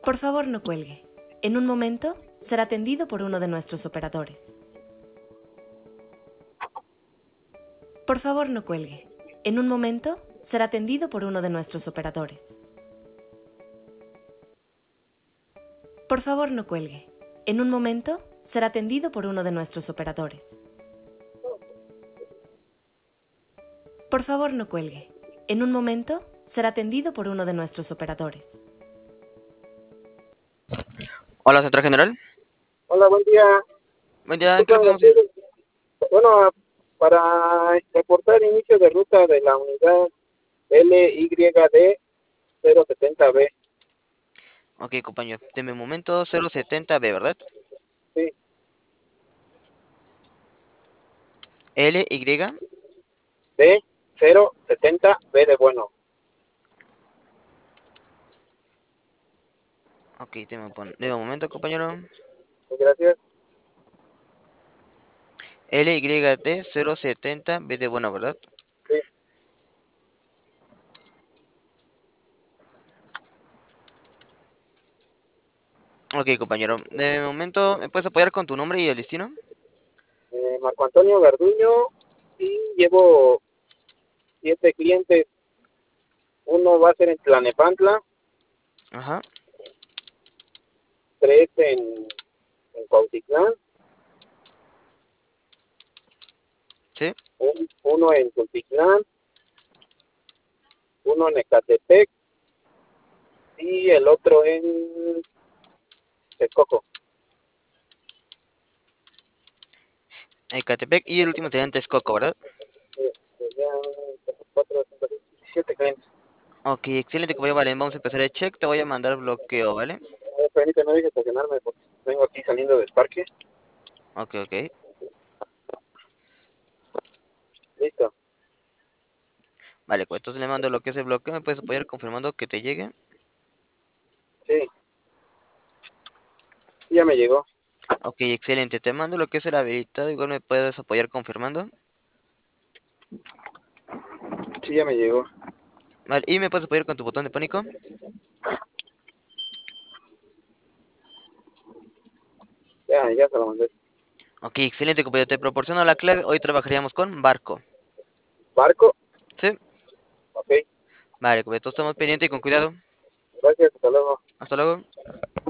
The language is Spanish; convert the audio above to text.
Por favor, no cuelgue. En un momento será atendido por uno de nuestros operadores. Por favor, no cuelgue. En un momento será atendido por uno de nuestros operadores. Por favor, no cuelgue. En un momento será atendido por uno de nuestros operadores. Por favor, no cuelgue. En un momento será atendido por uno de nuestros operadores. Hola, Central General. Hola, buen día. Buen día, ¿en qué le Disculpa, podemos ayudar? bueno, para reportar inicio de ruta de la unidad LYD 070B. Ok, compañero. Deme un momento. 070B, ¿verdad? Sí, LY. D 070B de bueno. Ok, deme un momento, compañero. Gracias. LYD 070B de bueno, ¿verdad? Sí, Ok, compañero. De momento, ¿me puedes apoyar con tu nombre y el destino? Marco Antonio Garduño y llevo 7 clientes. Uno va a ser en Tlanepantla, Ajá. 3 en Cuautitlán, Sí. uno en Tultitlán, uno en Ecatepec y el otro en Texcoco. Ecatepec y el último sería en Texcoco, ¿verdad? Serían 4, 5, 6, 7 clientes. Ok, excelente, compañero. Vale, vamos a empezar el check. Te voy a mandar bloqueo, ¿vale? Permíteme estacionarme porque vengo aquí saliendo del parque. Ok, ok. Listo. Vale, pues entonces le mando lo que es el bloqueo. ¿Me puedes apoyar confirmando que te llegue? Sí, ya me llegó. Ok, excelente. Te mando lo que es el habilitado. Igual me puedes apoyar confirmando. Sí, ya me llegó. Vale, y me puedes apoyar con tu botón de pánico. Ya se lo mandé. Ok, excelente, compañero. Te proporciono la clave. Hoy trabajaríamos con barco. ¿Barco? Sí. Ok. Vale, compañero. Todos estamos pendientes y con cuidado. Gracias, hasta luego. Hasta luego.